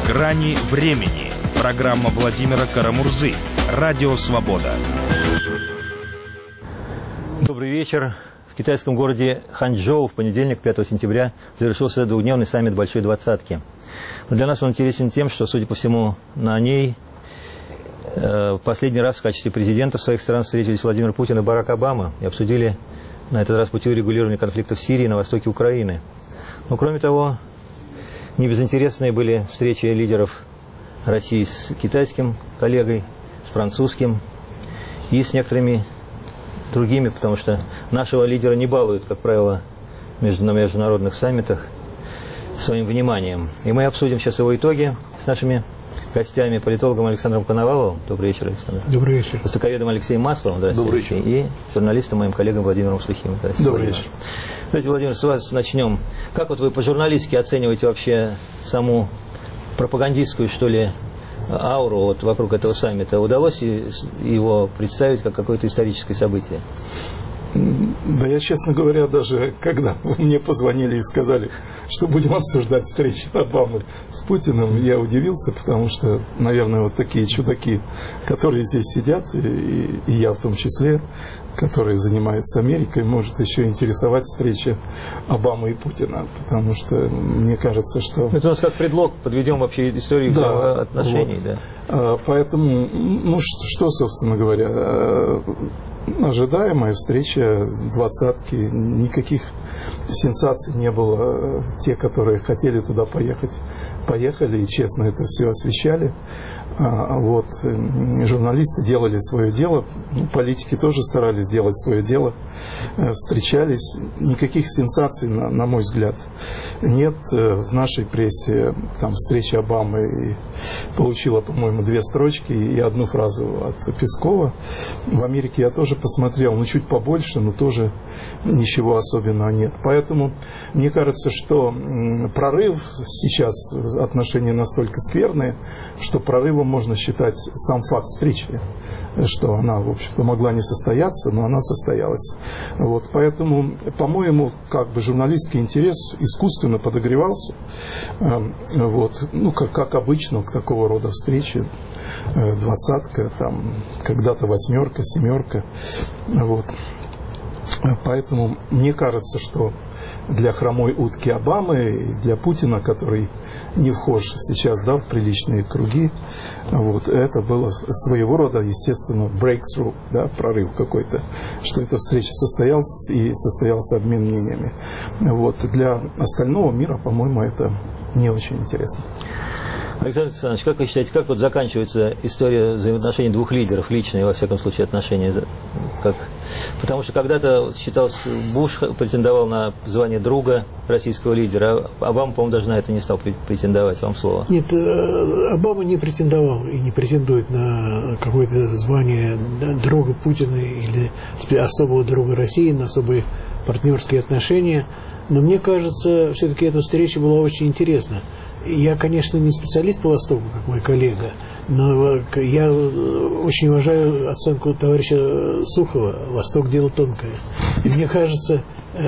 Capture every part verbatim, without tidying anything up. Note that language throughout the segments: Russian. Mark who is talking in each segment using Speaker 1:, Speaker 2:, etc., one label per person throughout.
Speaker 1: Грани времени. Программа Владимира Карамурзы. Радио Свобода.
Speaker 2: Добрый вечер. В китайском городе Ханчжоу в понедельник, пятого сентября, завершился двухдневный саммит Большой Двадцатки. Но для нас он интересен тем, что, судя по всему, на ней э, последний раз в качестве президентов своих стран встретились Владимир Путин и Барак Обама и обсудили на этот раз пути урегулирования конфликтов в Сирии и на востоке Украины. Но, кроме того, не безинтересные были встречи лидеров России с китайским коллегой, с французским и с некоторыми другими, потому что нашего лидера не балуют, как правило, на международных саммитах своим вниманием. И мы обсудим сейчас его итоги с нашими гостями, политологом Александром Коноваловым. Добрый вечер, Александр. Добрый вечер. Востоковедом Алексеем Масловым. Здравствуйте. Добрый вечер. И журналистом, моим коллегом Владимиром Сухим.
Speaker 3: Добрый вечер.
Speaker 2: Давайте, Владимир, с вас начнем. Как вот вы по-журналистски оцениваете вообще саму пропагандистскую, что ли, ауру вот вокруг этого саммита? Удалось его представить как какое-то историческое событие?
Speaker 3: Да я, честно говоря, даже когда мне позвонили и сказали, что будем обсуждать встречу Обамы с Путиным, я удивился, потому что, наверное, вот такие чудаки, которые здесь сидят, и, и я в том числе, который занимается Америкой, может еще интересовать встреча Обамы и Путина, потому что мне кажется, что...
Speaker 2: Это у нас как предлог, подведем вообще историю да, отношений. Вот.
Speaker 3: Да. Поэтому, ну что, собственно говоря, ожидаемая встреча двадцатки, никаких сенсаций не было. Те, которые хотели туда поехать, поехали и честно это все освещали. Вот. Журналисты делали свое дело, политики тоже старались делать свое дело, встречались. Никаких сенсаций, на, на мой взгляд, нет. В нашей прессе там встреча Обамы получила, по-моему, две строчки и одну фразу от Пескова. В Америке я тоже посмотрел, ну чуть побольше, но тоже ничего особенного нет. Поэтому мне кажется, что прорыв сейчас, отношения настолько скверные, что прорывом можно считать сам факт встречи, что она, в общем-то, могла не состояться, но она состоялась. Вот, поэтому, по-моему, как бы журналистский интерес искусственно подогревался, вот, ну, как, как обычно к такого рода встрече, двадцатка, там, когда-то восьмерка, семерка, вот. Поэтому мне кажется, что для хромой утки Обамы и для Путина, который не вхож сейчас, да, в приличные круги, вот, это было своего рода, естественно, breakthrough, да, прорыв какой-то, что эта встреча состоялась и состоялся обмен мнениями. Вот. Для остального мира, по-моему, это не очень интересно.
Speaker 2: Александр Александрович, как вы считаете, как вот заканчивается история взаимоотношений двух лидеров, личные, во всяком случае, отношения? Как? Потому что когда-то считался, Буш претендовал на звание друга российского лидера, а Обама, по-моему, даже на это не стал претендовать. Вам слово.
Speaker 4: Нет, Обама не претендовал и не претендует на какое-то звание друга Путина или особого друга России, на особые партнерские отношения. Но мне кажется, все-таки эта встреча была очень интересна. Я, конечно, не специалист по Востоку, как мой коллега, но я очень уважаю оценку товарища Сухова «Восток – дело тонкое». И мне кажется,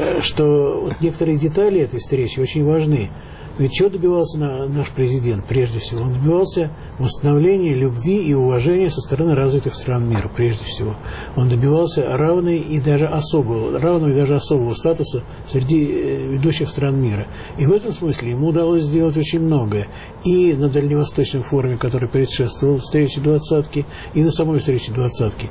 Speaker 4: что некоторые детали этой встречи очень важны. Ведь чего добивался наш президент, прежде всего? Он добивался восстановления любви и уважения со стороны развитых стран мира, прежде всего. Он добивался равной и даже особого, равного и даже особого статуса среди ведущих стран мира. И в этом смысле ему удалось сделать очень многое. И на Дальневосточном форуме, который предшествовал встрече двадцатки, и на самой встрече двадцатки.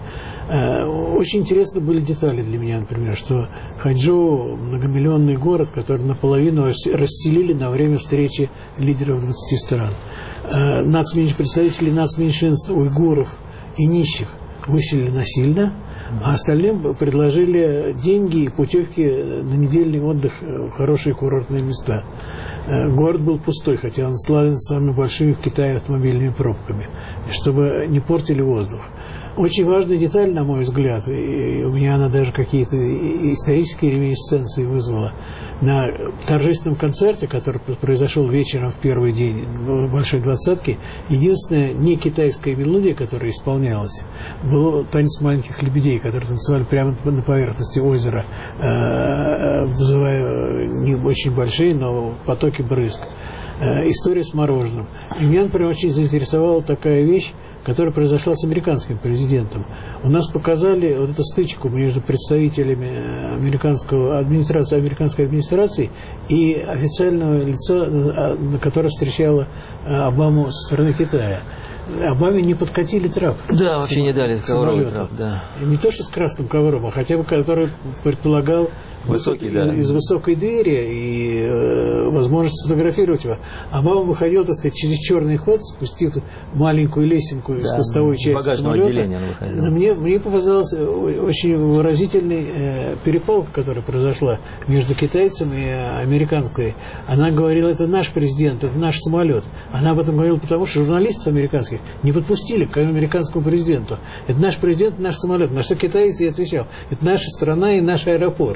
Speaker 4: Очень интересны были детали для меня, например, что Ханчжоу – многомиллионный город, который наполовину расселили на время встречи лидеров двадцати стран. Нацменьш... Представители нацменьшинств, уйгуров и нищих выселили насильно, а остальным предложили деньги и путевки на недельный отдых в хорошие курортные места. Город был пустой, хотя он славен самыми большими в Китае автомобильными пробками, чтобы не портили воздух. Очень важная деталь, на мой взгляд, и у меня она даже какие-то исторические реминисценции вызвала. На торжественном концерте, который произошел вечером в первый день Большой Двадцатки, единственная не китайская мелодия, которая исполнялась, был танец маленьких лебедей, которые танцевали прямо на поверхности озера, вызывая не очень большие, но потоки брызг. э, история с мороженым. И меня, например, очень заинтересовала такая вещь, которая произошла с американским президентом. У нас показали вот эту стычку между представителями американского администрации, американской администрации и официального лица, которое встречало Обаму со стороны Китая. Обаме не подкатили трап.
Speaker 2: Да, вообще не дали ковровый трап, да.
Speaker 4: И не то, что с красным ковром, а хотя бы который предполагал
Speaker 2: высокий,
Speaker 4: из,
Speaker 2: да.
Speaker 4: из высокой двери и э, возможность сфотографировать его. Обама выходил, так сказать, через черный ход, спустив маленькую лесенку из
Speaker 2: да,
Speaker 4: хвостовой части самолета. Мне, мне показалась очень выразительной э, перепалка, которая произошла между китайцем и американской. Она говорила, это наш президент, это наш самолет. Она об этом говорила, потому что журналистов американских не подпустили к американскому президенту. Это наш президент, наш самолет. На что китаец и отвечал, это наша страна и наш аэропорт.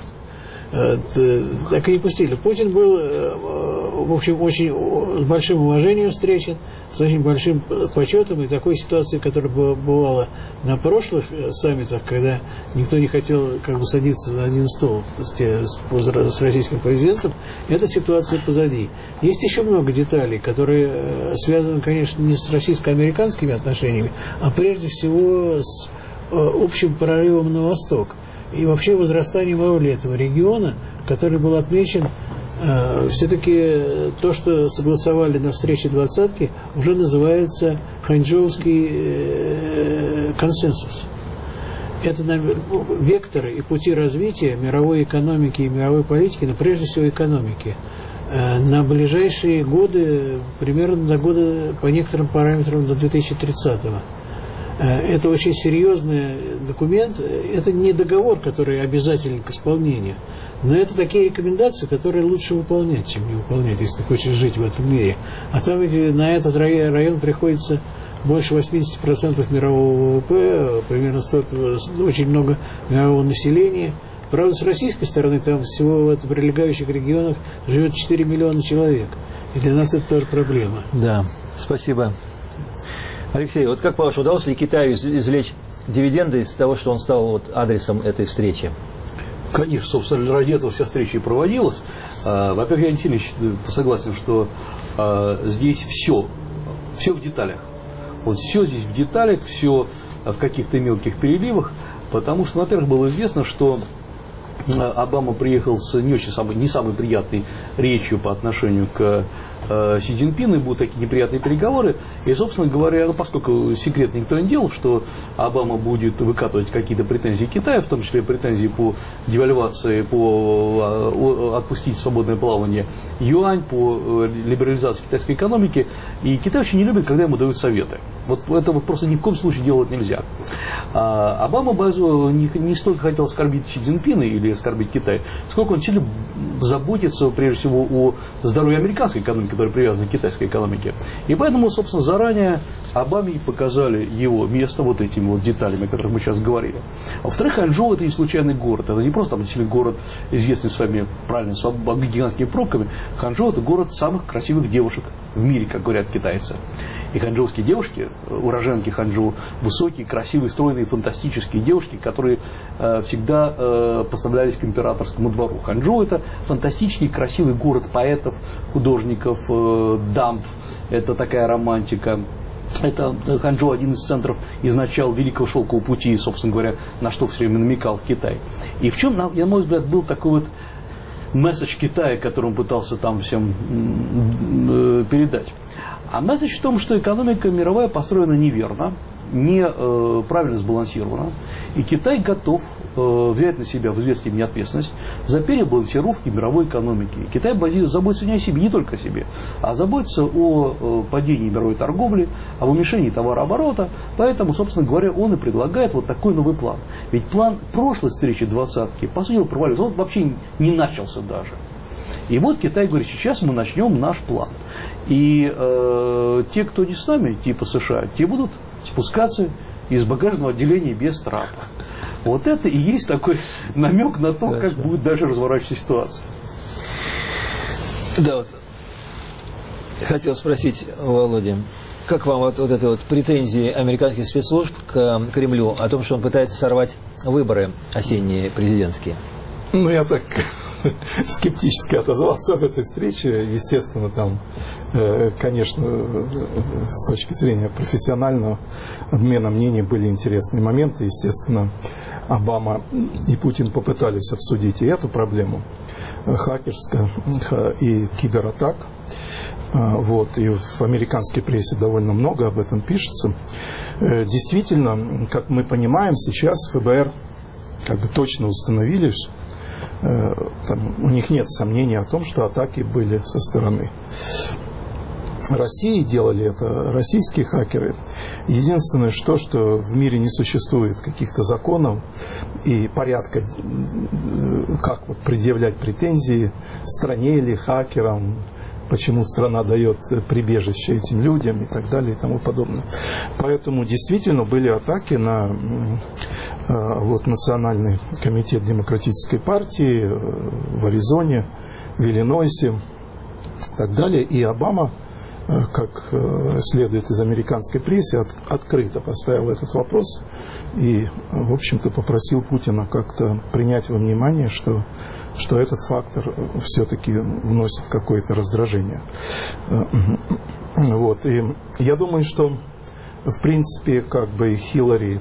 Speaker 4: Так и не пустили. Путин был, в общем, очень с большим уважением встречен, с очень большим почетом, и такой ситуации, которая бывала на прошлых саммитах, когда никто не хотел как бы садиться на один стол с, с российским президентом, эта ситуация позади. Есть еще много деталей, которые связаны, конечно, не с российско-американскими отношениями, а прежде всего с общим прорывом на восток. И вообще возрастанием роли этого региона, который был отмечен, э, все-таки то, что согласовали на встрече двадцатки, уже называется Ханчжоуский э, консенсус. Это векторы и пути развития мировой экономики и мировой политики, но прежде всего экономики. Э, на ближайшие годы, примерно до года, по некоторым параметрам, до две тысячи тридцатого. Это очень серьезный документ. Это не договор, который обязателен к исполнению, но это такие рекомендации, которые лучше выполнять, чем не выполнять, если ты хочешь жить в этом мире. А там ведь на этот район приходится больше восемьдесят процентов мирового ВВП, примерно столько, очень много мирового населения. Правда, с российской стороны там всего в прилегающих регионах живет четыре миллиона человек. И для нас это тоже проблема.
Speaker 2: Да, спасибо. Алексей, вот как по-вашему, удалось ли Китаю извлечь дивиденды из того, что он стал вот адресом этой встречи?
Speaker 5: Конечно, собственно, ради этого вся встреча и проводилась. Во-первых, я не сильно согласен, что здесь все, все в деталях. Вот все здесь в деталях, все в каких-то мелких переливах, потому что, во-первых, было известно, что Обама приехал с не очень самой, не самой приятной речью по отношению к э, Си Цзиньпину, и будут такие неприятные переговоры. И, собственно говоря, поскольку секрет никто не делал, что Обама будет выкатывать какие-то претензии Китая, в том числе претензии по девальвации, по э, отпустить свободное плавание юань, по э, либерализации китайской экономики, и Китай очень не любит, когда ему дают советы. Вот это вот просто ни в коем случае делать нельзя. А Обама не, не столько хотел оскорбить Си Цзиньпина или оскорбить Китай, сколько он сильно заботится, прежде всего, о здоровье американской экономики, которая привязана к китайской экономике. И поэтому, собственно, заранее Обаме показали его место вот этими вот деталями, о которых мы сейчас говорили. Во-вторых, Ханчжоу — это не случайный город. Это не просто там город, известный с вами, правильно, с гигантскими пробками. Ханчжоу — это город самых красивых девушек в мире, как говорят китайцы. И ханчжоуские девушки, уроженки Ханчжоу, высокие, красивые, стройные, фантастические девушки, которые э, всегда э, поставлялись к императорскому двору. Ханчжоу — это фантастический, красивый город поэтов, художников, э, дамб. Это такая романтика. Это Ханчжоу — один из центров изначал Великого Шелкового пути, собственно говоря, на что все время намекал Китай. И в чем, на мой взгляд, был такой вот месседж Китая, который он пытался там всем э, передать. А месседж в том, что экономика мировая построена неверно, неправильно э, сбалансирована, и Китай готов э, взять на себя в известной степени ответственность за перебалансировку мировой экономики. И Китай заботится не о себе, не только о себе, а заботится о э, падении мировой торговли, об уменьшении товарооборота. Поэтому, собственно говоря, он и предлагает вот такой новый план. Ведь план прошлой встречи двадцатки, по сути, провалился. Он вообще не начался даже. И вот Китай говорит, сейчас мы начнем наш план. И э, те, кто не с нами, типа США, те будут спускаться из багажного отделения без трапа. Вот это и есть такой намек на то, как будет дальше разворачиваться ситуация.
Speaker 2: Да, вот хотел спросить Володя, как вам вот, вот это вот претензии американских спецслужб к Кремлю о том, что он пытается сорвать выборы осенние президентские?
Speaker 3: Ну, я так скептически отозвался об этой встрече. Естественно, там, конечно, с точки зрения профессионального обмена мнений были интересные моменты. Естественно, Обама и Путин попытались обсудить и эту проблему хакерская и кибератак. Вот, и в американской прессе довольно много об этом пишется. Действительно, как мы понимаем, сейчас ФБР как бы точно установили, там, у них нет сомнений о том, что атаки были со стороны России, делали это российские хакеры. Единственное, что, что в мире не существует каких-то законов и порядка, как вот предъявлять претензии стране или хакерам, почему страна дает прибежище этим людям и так далее и тому подобное. Поэтому действительно были атаки на вот, Национальный комитет Демократической партии в Аризоне, в Иллинойсе и так далее. И Обама, как следует из американской прессы, от, открыто поставил этот вопрос и, в общем-то, попросил Путина как-то принять во внимание, что, что этот фактор все-таки вносит какое-то раздражение. Вот. И я думаю, что, в принципе, как бы Хиллари,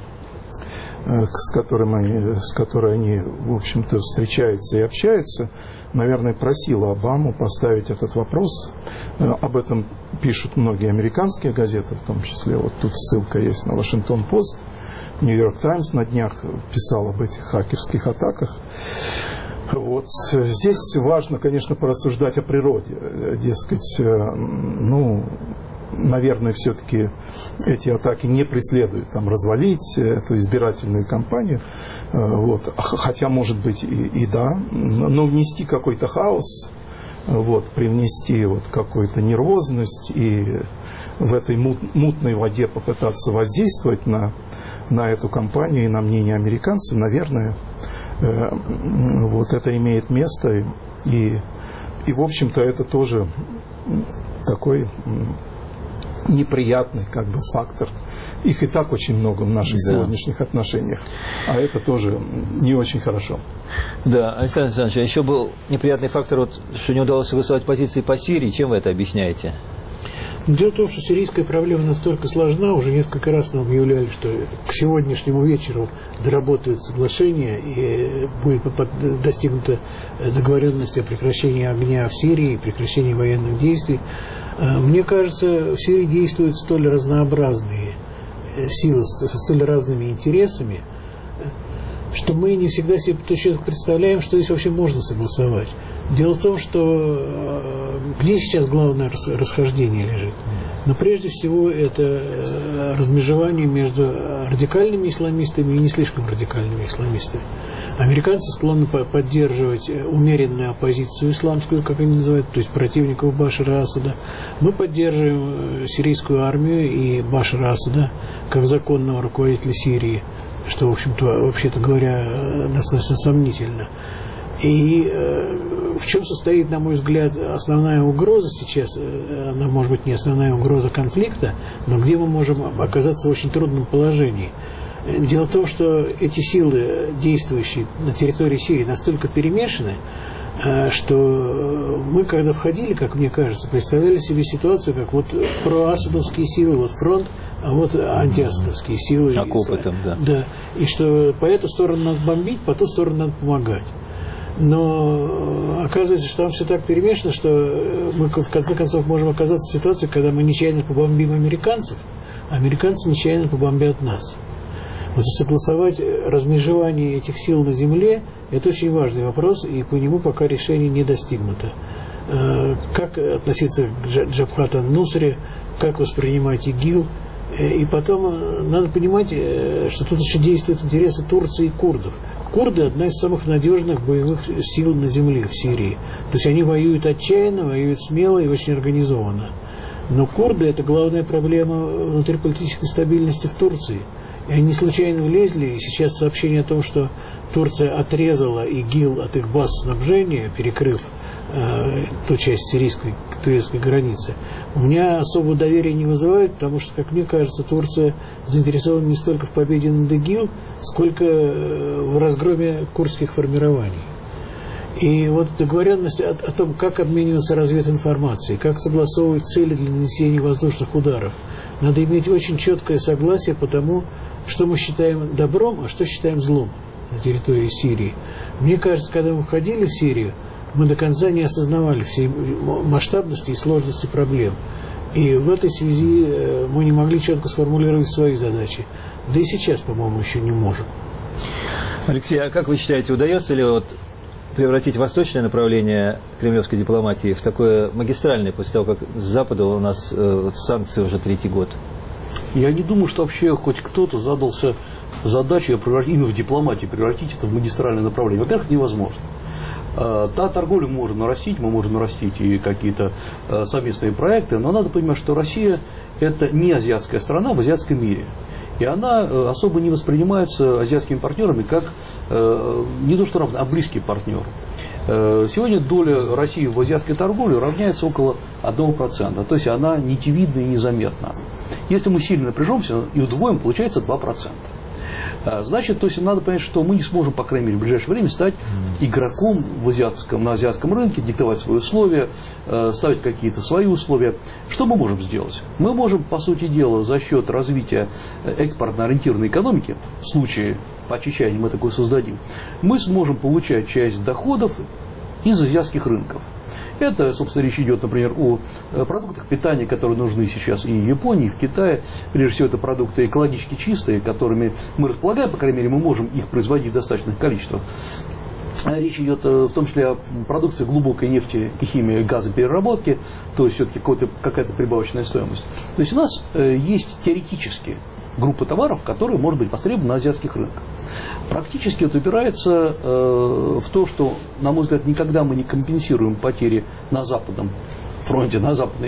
Speaker 3: с, которым они, с которой они, в общем-то, встречаются и общаются, наверное, просила Обаму поставить этот вопрос. Об этом пишут многие американские газеты, в том числе, вот тут ссылка есть на Вашингтон-Пост, Нью-Йорк Таймс на днях писал об этих хакерских атаках. Вот. Здесь важно, конечно, порассуждать о природе. Дескать, ну, наверное, все-таки эти атаки не преследуют там, развалить эту избирательную кампанию. Вот. Хотя, может быть, и, и да. Но внести какой-то хаос, вот, привнести вот какую-то нервозность и в этой мут, мутной воде попытаться воздействовать на, на эту кампанию и на мнение американцев, наверное, э, вот это имеет место. И, и в общем-то, это тоже такой неприятный как бы фактор. Их и так очень много в наших да. сегодняшних отношениях. А это тоже не очень хорошо.
Speaker 2: Да, Александр Александрович, а еще был неприятный фактор, вот, что не удалось согласовать позиции по Сирии. Чем вы это объясняете?
Speaker 4: Дело в том, что сирийская проблема настолько сложна, уже несколько раз нам объявляли, что к сегодняшнему вечеру доработают соглашение и будет достигнута договоренность о прекращении огня в Сирии, прекращении военных действий. Мне кажется, в Сирии действуют столь разнообразные силы со столь разными интересами, что мы не всегда себе точно представляем, что здесь вообще можно согласовать. Дело в том, что где сейчас главное расхождение лежит? Но прежде всего это размежевание между радикальными исламистами и не слишком радикальными исламистами. Американцы склонны поддерживать умеренную оппозицию исламскую, как они называют, то есть противников Башара Асада. Мы поддерживаем сирийскую армию и Башара Асада как законного руководителя Сирии, что, в общем-то, вообще-то говоря, достаточно сомнительно. И э, в чем состоит, на мой взгляд, основная угроза сейчас, она может быть не основная угроза конфликта, но где мы можем оказаться в очень трудном положении. Дело в том, что эти силы, действующие на территории Сирии, настолько перемешаны, что мы, когда входили, как мне кажется, представляли себе ситуацию, как вот проасадовские силы, вот фронт, а вот антиасадовские силы.
Speaker 2: Окопы там, да.
Speaker 4: Да. И что по эту сторону надо бомбить, по ту сторону надо помогать. Но оказывается, что там все так перемешано, что мы в конце концов можем оказаться в ситуации, когда мы нечаянно побомбим американцев, а американцы нечаянно побомбят нас. Вот согласовать размежевание этих сил на земле – это очень важный вопрос, и по нему пока решение не достигнуто. Как относиться к Джабхат ан-Нусре, как воспринимать ИГИЛ. И потом надо понимать, что тут еще действуют интересы Турции и курдов. Курды – одна из самых надежных боевых сил на земле в Сирии. То есть они воюют отчаянно, воюют смело и очень организованно. Но курды – это главная проблема внутриполитической стабильности в Турции. И они случайно влезли, и сейчас сообщение о том, что Турция отрезала ИГИЛ от их баз снабжения, перекрыв э, ту часть сирийской турецкой границы, у меня особого доверия не вызывает, потому что, как мне кажется, Турция заинтересована не столько в победе над ИГИЛ, сколько в разгроме курдских формирований. И вот договоренность о, о том, как обмениваться развединформацией, как согласовывать цели для нанесения воздушных ударов, надо иметь очень четкое согласие по тому, что мы считаем добром, а что считаем злом на территории Сирии. Мне кажется, когда мы входили в Сирию, мы до конца не осознавали всей масштабности и сложности проблем. И в этой связи мы не могли четко сформулировать свои задачи. Да и сейчас, по-моему, еще не можем.
Speaker 2: Алексей, а как вы считаете, удается ли вот превратить восточное направление кремлевской дипломатии в такое магистральное, после того, как с Запада у нас э, вот, санкции уже третий год?
Speaker 5: Я не думаю, что вообще хоть кто-то задался задачей именно в дипломатии превратить это в магистральное направление. Во-первых, невозможно. Та торговлю мы можем нарастить, мы можем нарастить и какие-то совместные проекты, но надо понимать, что Россия – это не азиатская страна в азиатском мире. И она особо не воспринимается азиатскими партнерами как не то что равно, а близкий партнер. Сегодня доля России в азиатской торговле равняется около одного процента, то есть она нитевидна и незаметна. Если мы сильно напряжемся и удвоим, получается два процента. Значит, то есть надо понять, что мы не сможем, по крайней мере, в ближайшее время стать игроком в азиатском, на азиатском рынке, диктовать свои условия, ставить какие-то свои условия. Что мы можем сделать? Мы можем, по сути дела, за счет развития экспортно-ориентированной экономики, в случае по чечане мы такое создадим, мы сможем получать часть доходов из азиатских рынков. Это, собственно, речь идет, например, о продуктах питания, которые нужны сейчас и в Японии, и в Китае. Прежде всего, это продукты экологически чистые, которыми мы располагаем, по крайней мере, мы можем их производить в достаточных количествах. Речь идет в том числе о продукции глубокой нефти и химии, газопереработки, то есть все-таки какая-то прибавочная стоимость. То есть у нас есть теоретически группа товаров, которые может быть востребованы на азиатских рынках. Практически это упирается э, в то, что, на мой взгляд, никогда мы не компенсируем потери на западном фронте, на западной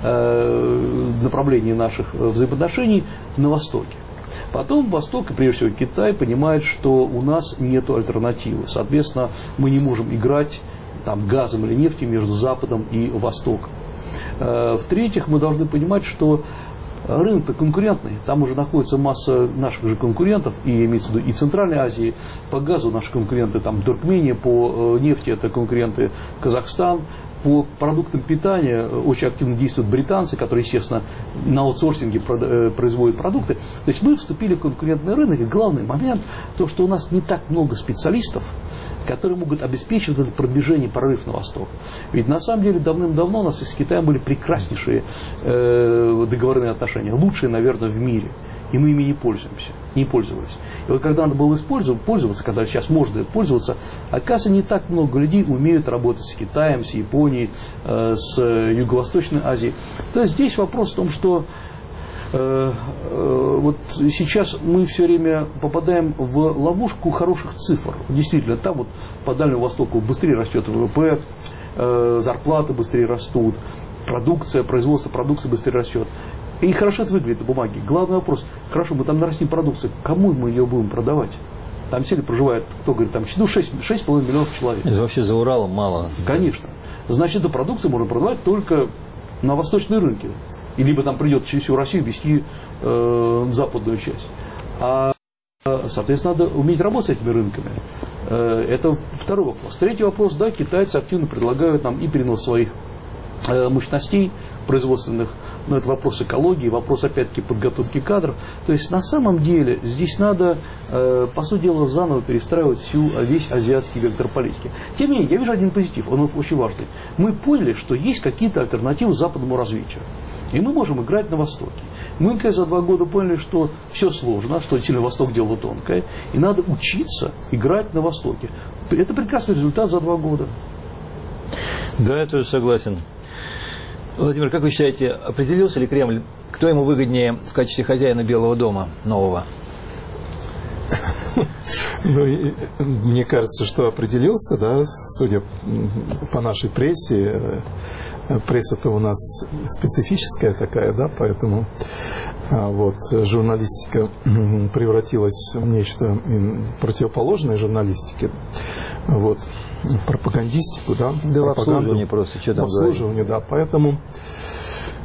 Speaker 5: э, направлении наших взаимоотношений на Востоке. Потом Восток, и прежде всего Китай, понимает, что у нас нет альтернативы. Соответственно, мы не можем играть там, газом или нефтью между Западом и Востоком. Э, в-третьих, мы должны понимать, что рынок-то конкурентный, там уже находится масса наших же конкурентов, и имеется в виду и Центральной Азии, по газу наши конкуренты, там Туркмения, по нефти это конкуренты Казахстан, по продуктам питания очень активно действуют британцы, которые, естественно, на аутсорсинге производят продукты. То есть мы вступили в конкурентный рынок, и главный момент, то, что у нас не так много специалистов, которые могут обеспечивать это продвижение, прорыв на восток. Ведь на самом деле давным-давно у нас с Китаем были прекраснейшие э, договорные отношения, лучшие, наверное, в мире. И мы ими не пользуемся, не пользовались. И вот когда надо было использовать, пользоваться, когда сейчас можно пользоваться, оказывается, не так много людей умеют работать с Китаем, с Японией, э, с Юго-Восточной Азией. То есть здесь вопрос в том, что вот сейчас мы все время попадаем в ловушку хороших цифр. Действительно, там вот по Дальнему Востоку быстрее растет ВВП, зарплаты быстрее растут, продукция, производство продукции быстрее растет. И хорошо это выглядит на бумаге. Главный вопрос, хорошо, мы там нарастим продукцию, кому мы ее будем продавать? Там все ли проживает, кто говорит, там ну, шесть с половиной миллионов человек.
Speaker 2: Это вообще за Уралом мало.
Speaker 5: Конечно. Значит, эту продукцию можно продавать только на восточные рынки. И либо там придется через всю Россию вести э, западную часть. А, соответственно, надо уметь работать с этими рынками. Э, это второй вопрос. Третий вопрос, да, китайцы активно предлагают нам и перенос своих э, мощностей производственных, но это вопрос экологии, вопрос, опять-таки, подготовки кадров. То есть, на самом деле, здесь надо, э, по сути дела, заново перестраивать всю, весь азиатский вектор политики. Тем не менее, я вижу один позитив, он очень важный. Мы поняли, что есть какие-то альтернативы западному развитию. И мы можем играть на Востоке. Мы, конечно, за два года поняли, что все сложно, что сильно Восток дело тонкое, и надо учиться играть на Востоке. Это прекрасный результат за два года.
Speaker 2: Да, я тоже согласен. Владимир, как вы считаете, определился ли Кремль, кто ему выгоднее в качестве хозяина Белого дома нового?
Speaker 3: Ну, мне кажется, что определился, да, судя по нашей прессе. Пресса-то у нас специфическая такая, да, поэтому вот, журналистика превратилась в нечто противоположное журналистике. Вот, пропагандистику, да,
Speaker 2: да, в обслуживании просто, что там
Speaker 3: в обслуживании, да, поэтому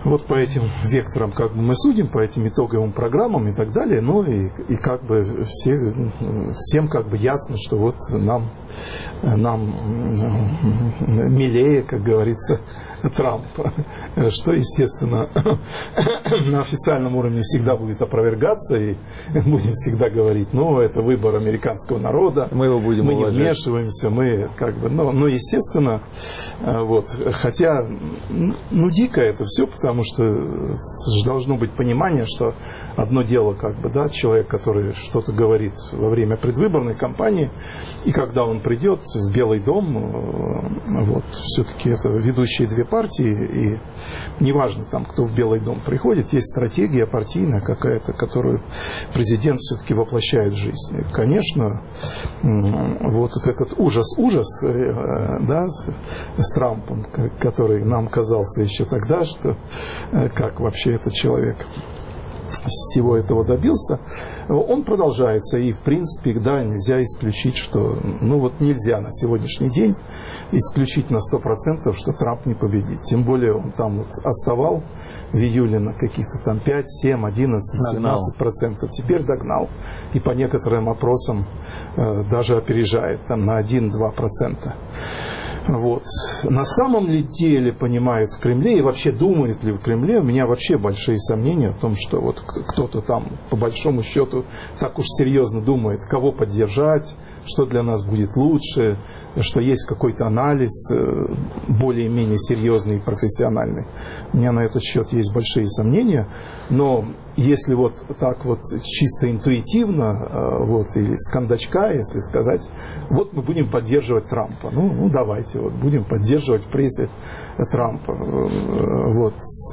Speaker 3: Вот по этим векторам как бы мы судим, по этим итоговым программам и так далее, ну и, и как бы все, всем как бы ясно, что вот нам, нам милее, как говорится, Трамп, что, естественно, на официальном уровне всегда будет опровергаться, и будем всегда говорить, ну, это выбор американского народа,
Speaker 2: мы его будем
Speaker 3: мы не
Speaker 2: уважать.
Speaker 3: вмешиваемся, мы как бы, ну, ну, естественно, вот, хотя, ну, дико это все, потому что должно быть понимание, что одно дело, как бы, да, человек, который что-то говорит во время предвыборной кампании, и когда он придет в Белый дом, вот, все-таки это ведущие две партии, и неважно там, кто в Белый дом приходит, есть стратегия партийная какая-то, которую президент все-таки воплощает в жизнь. И, конечно, вот этот ужас-ужас, да, с Трампом, который нам казался еще тогда, что как вообще этот человек всего этого добился, он продолжается. И, в принципе, да, нельзя исключить, что, ну вот нельзя на сегодняшний день исключить на сто процентов, что Трамп не победит. Тем более он там вот оставал в июле на каких-то там пять, семь, одиннадцать, семнадцать процентов. Теперь догнал. И по некоторым опросам э, даже опережает там на один-два процента. Вот. На самом ли деле понимают в Кремле и вообще думают ли в Кремле, у меня вообще большие сомнения в том, что вот кто-то там по большому счету так уж серьезно думает, кого поддержать, что для нас будет лучше, что есть какой-то анализ более-менее серьезный и профессиональный. У меня на этот счет есть большие сомнения, но если вот так вот чисто интуитивно, вот, или с кондачка, если сказать, вот мы будем поддерживать Трампа. Ну, ну давайте, вот, будем поддерживать в прессе Трампа. Вот.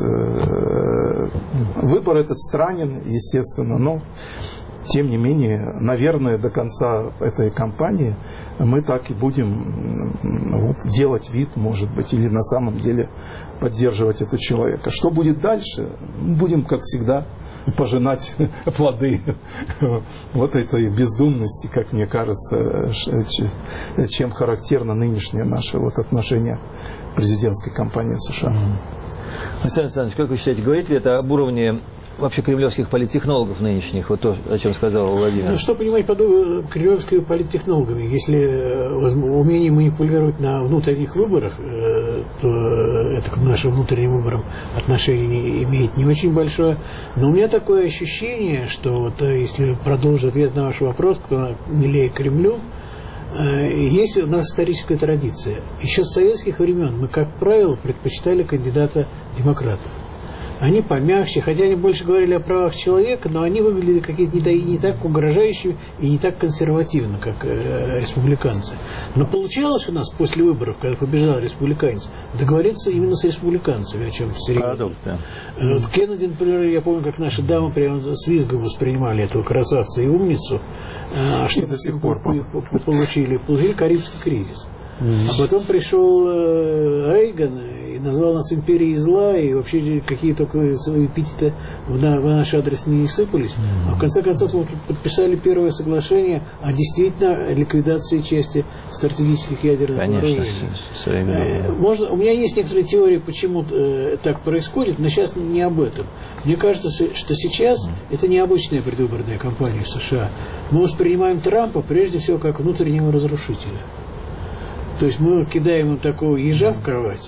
Speaker 3: Выбор этот странен, естественно, но тем не менее, наверное, до конца этой кампании мы так и будем вот, делать вид, может быть, или на самом деле поддерживать этого человека. Что будет дальше? Будем, как всегда, пожинать плоды вот этой бездумности, как мне кажется, чем характерно нынешнее наше вот отношение к президентской кампании в США.
Speaker 2: Александр Александрович, как вы считаете, говорит ли это об уровне вообще кремлевских политтехнологов нынешних, вот то, о чем сказал Владимир?
Speaker 4: Ну, что понимать под кремлевскими политтехнологами? Если умение манипулировать на внутренних выборах, то это к нашим внутренним выборам отношение имеет не очень большое. Но у меня такое ощущение, что вот, если продолжить ответ на ваш вопрос, кто милее Кремлю, есть у нас историческая традиция. Еще с советских времен мы, как правило, предпочитали кандидата демократов. Они помягче, хотя они больше говорили о правах человека, но они выглядели какие-то не, не так угрожающие и не так консервативно, как э, республиканцы. Но получалось у нас после выборов, когда побеждал республиканец, договориться именно с республиканцами, о чем серьезно.
Speaker 2: Да.
Speaker 4: Э, вот Кеннеди, например, я помню, как наши дамы прямо с визгом воспринимали этого красавца и умницу, э, что до сих пор получили, получили Карибский кризис. Mm-hmm. А потом пришел э, Рейган и назвал нас империей зла, и вообще какие только свои эпитеты в, на, в наш адрес не сыпались. Mm-hmm. А в конце концов мы подписали первое соглашение о действительно ликвидации части стратегических ядерных вооружений. Э, можно, у меня есть некоторые теории, почему э, так происходит, но сейчас не об этом. Мне кажется, что сейчас mm-hmm. это необычная предвыборная кампания в США. Мы воспринимаем Трампа прежде всего как внутреннего разрушителя. То есть мы кидаем ему такого ежа в кровать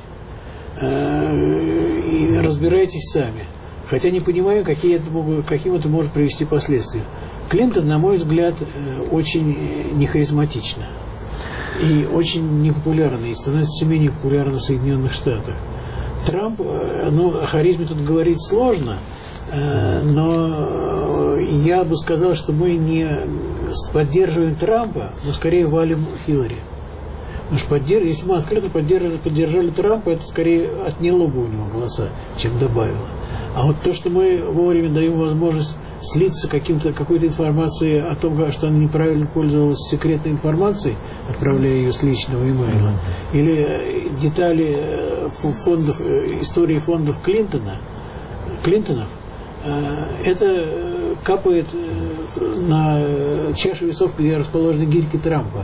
Speaker 4: э, и разбирайтесь сами. Хотя не понимаю, какие это могут, каким это может привести последствия. Клинтон, на мой взгляд, очень нехаризматична и очень непопулярна, и становится все менее популярна в Соединенных Штатах. Трамп, ну, о харизме тут говорить сложно, э, но я бы сказал, что мы не поддерживаем Трампа, но скорее валим Хиллари. Потому что поддерж... если мы открыто поддержали, поддержали Трампа, это скорее отняло бы у него голоса, чем добавило. А вот то, что мы вовремя даем возможность слиться каким-то, какой-то информацией о том, что она неправильно пользовалась секретной информацией, отправляя ее с личного имейла, или детали фондов, истории фондов Клинтона, Клинтонов, это капает на чашу весов, где расположены гирьки Трампа.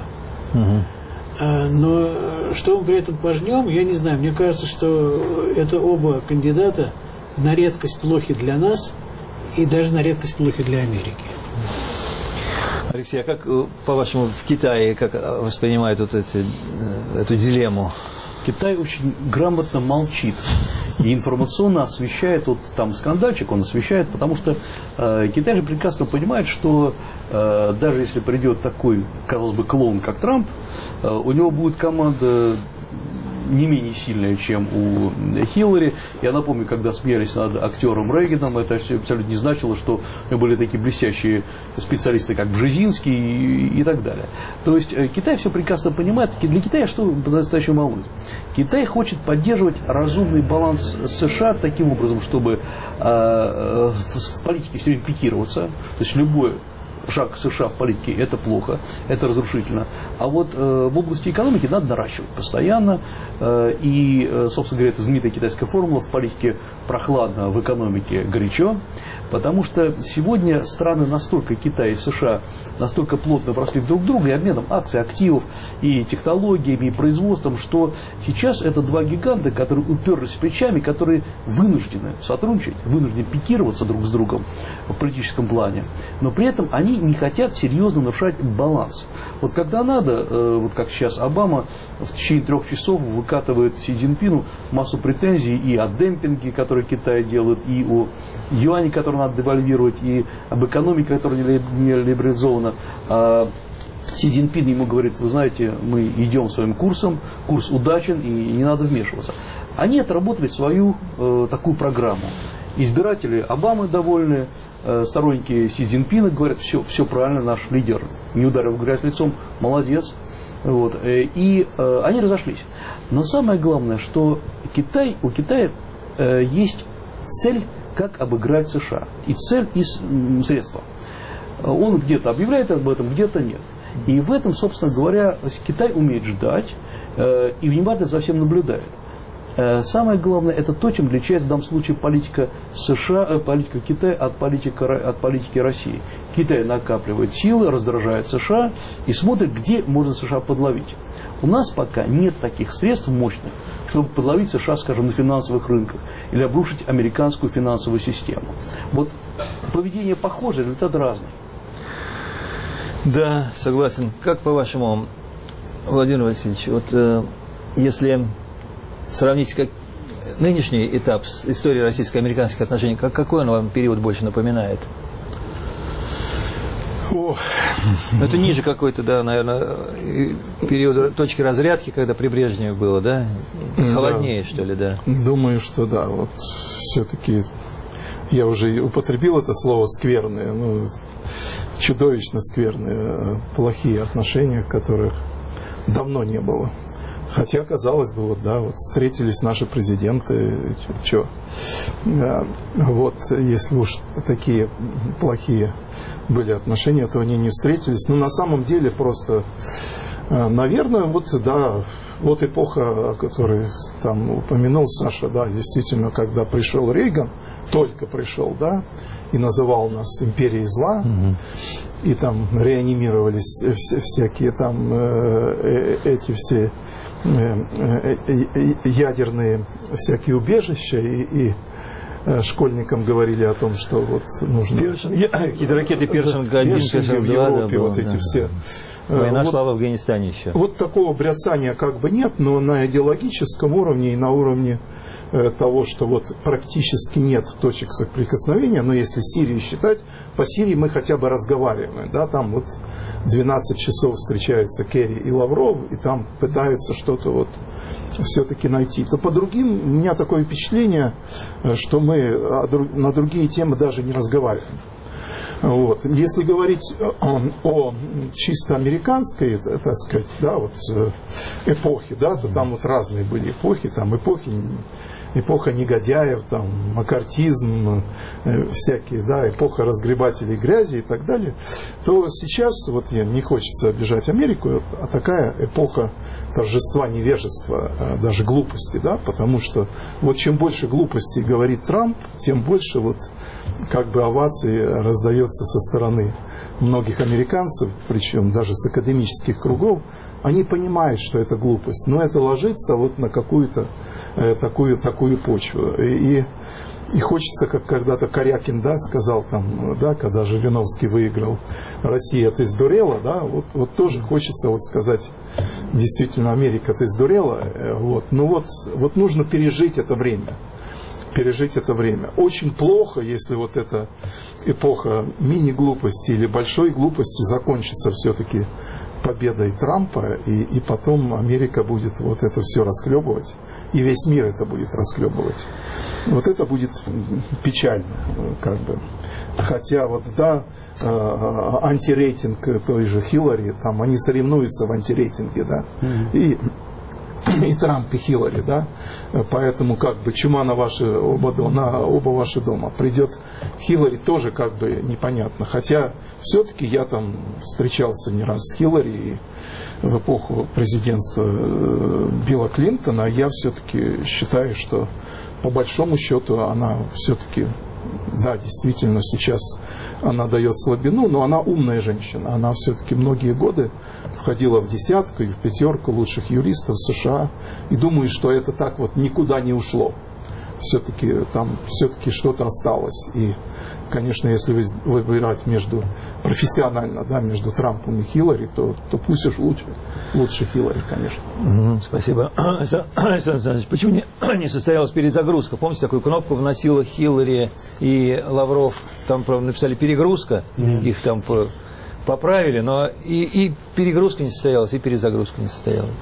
Speaker 4: Но что мы при этом пожнем, я не знаю. Мне кажется, что это оба кандидата на редкость плохи для нас и даже на редкость плохи для Америки.
Speaker 2: Алексей, а как, по-вашему, в Китае как воспринимают вот эти, эту дилемму?
Speaker 5: Китай очень грамотно молчит и информационно освещает, вот там скандальчик он освещает, потому что э, Китай же прекрасно понимает, что э, даже если придет такой, казалось бы, клоун, как Трамп, э, у него будет команда не менее сильная, чем у Хиллари. Я напомню, когда смеялись над актером Рейганом, это абсолютно не значило, что у него были такие блестящие специалисты, как Бжезинский и, и так далее. То есть Китай все прекрасно понимает. Для Китая что по-настоящему волнует? Китай хочет поддерживать разумный баланс США таким образом, чтобы э, в, в политике все время пикироваться. То есть любое шаг США в политике – это плохо, это разрушительно. А вот э, в области экономики надо наращивать постоянно. Э, и, э, собственно говоря, это знаменитая китайская формула: в политике прохладно, в экономике горячо. Потому что сегодня страны настолько, Китай и США, настолько плотно вросли друг в друга и обменом акций, активов, и технологиями, и производством, что сейчас это два гиганта, которые уперлись плечами, которые вынуждены сотрудничать, вынуждены пикироваться друг с другом в политическом плане, но при этом они не хотят серьезно нарушать баланс. Вот когда надо, вот как сейчас Обама в течение трех часов выкатывает Си Цзиньпину массу претензий и о демпинге, который Китай делает, и о юане, который надо девальвировать, и об экономике, которая не либерализована. А Си Цзиньпин ему говорит: вы знаете, мы идем своим курсом, курс удачен, и не надо вмешиваться. Они отработали свою э, такую программу. Избиратели Обамы довольны, э, сторонники Си Цзиньпина говорят: все, все правильно, наш лидер не ударил в грязь лицом, молодец. Вот, э, и э, они разошлись. Но самое главное, что Китай, у Китая э, есть цель, как обыграть США. И цель, и средства. Он где-то объявляет об этом, где-то нет. И в этом, собственно говоря, Китай умеет ждать э, и внимательно за всем наблюдает. Э, самое главное, это то, чем отличается в данном случае политика США, э, политика Китая от политики, от политики России. Китай накапливает силы, раздражает США и смотрит, где можно США подловить. У нас пока нет таких средств мощных, чтобы подловить США, скажем, на финансовых рынках или обрушить американскую финансовую систему. Вот поведение похожее, результат разный.
Speaker 2: Да, согласен. Как по-вашему, Владимир Васильевич, вот э, если сравнить как нынешний этап с историей российско-американских отношений, как, какой он вам период больше напоминает?
Speaker 3: О.
Speaker 2: Это ниже какой-то, да, наверное, период точки разрядки, когда при Брежневе было, да? Холоднее, да. Что ли, да?
Speaker 3: Думаю, что да. Вот все-таки я уже употребил это слово скверное, ну, чудовищно скверные, плохие отношения, которых давно не было. Хотя, казалось бы, вот, да, вот встретились наши президенты, что? Вот, если уж такие плохие были отношения, то они не встретились. Но на самом деле просто, наверное, вот, да, вот эпоха, о которой там упомянул Саша, да, действительно, когда пришел Рейган, только пришел, да, и называл нас империей зла, угу. И там реанимировались вся, всякие там э, эти все э, э, ядерные всякие убежища, и, и школьникам говорили о том, что вот нужно...
Speaker 2: Какие-то ракеты Першинг один,
Speaker 3: Першинг два, в Европе, да, вот эти да. все.
Speaker 2: Война
Speaker 3: вот,
Speaker 2: шла в Афганистане еще.
Speaker 3: Вот такого бряцания как бы нет, но на идеологическом уровне и на уровне э, того, что вот практически нет точек соприкосновения, но если Сирию считать, по Сирии мы хотя бы разговариваем, да, там вот двенадцать часов встречаются Керри и Лавров, и там пытаются что-то вот все-таки найти. То по другим у меня такое впечатление, что мы на другие темы даже не разговариваем. Вот. Если говорить о, о чисто американской, так сказать, да, вот, эпохе, да, то там вот разные были эпохи, там эпохи, эпоха негодяев, там, маккартизм, всякие, да, эпоха разгребателей грязи и так далее, то сейчас, вот не хочется обижать Америку, а такая эпоха торжества невежества, даже глупости, да, потому что вот чем больше глупостей говорит Трамп, тем больше вот как бы овации раздается со стороны многих американцев, причем даже с академических кругов. Они понимают, что это глупость, но это ложится вот на какую-то э, такую, такую почву. И, и И хочется, как когда-то Корякин, да, сказал там, да, когда Жириновский выиграл, Россия, ты сдурела, да, вот, вот тоже хочется вот сказать, действительно, Америка, ты сдурела, вот, ну вот, вот нужно пережить это время, пережить это время. Очень плохо, если вот эта эпоха мини-глупости или большой глупости закончится все-таки победой Трампа, и, и потом Америка будет вот это все расхлебывать, и весь мир это будет расхлебывать. Вот это будет печально, как бы. Хотя вот, да, антирейтинг той же Хиллари, там они соревнуются в антирейтинге, да, mm-hmm. и и Трамп, и Хиллари, да, поэтому как бы чума на ваши оба, на оба ваши дома. Придет Хиллари, тоже как бы непонятно, хотя все-таки я там встречался не раз с Хиллари, и в эпоху президентства Билла Клинтона я все-таки считаю, что по большому счету она все-таки, да, действительно сейчас она дает слабину, но она умная женщина, она все-таки многие годы входила в десятку и в пятерку лучших юристов США. И думаю, что это так вот никуда не ушло. Все-таки там все-таки что-то осталось. И, конечно, если выбирать между профессионально, да, между Трампом и Хиллари, то, то пусть уж лучше, лучше Хиллари, конечно.
Speaker 2: Mm-hmm, спасибо. Александр Александрович, почему не, не состоялась перезагрузка? Помните, такую кнопку вносила Хиллари и Лавров, там правда, написали перегрузка, mm-hmm. их там поправили, но и, и перегрузка не состоялась, и перезагрузка не состоялась.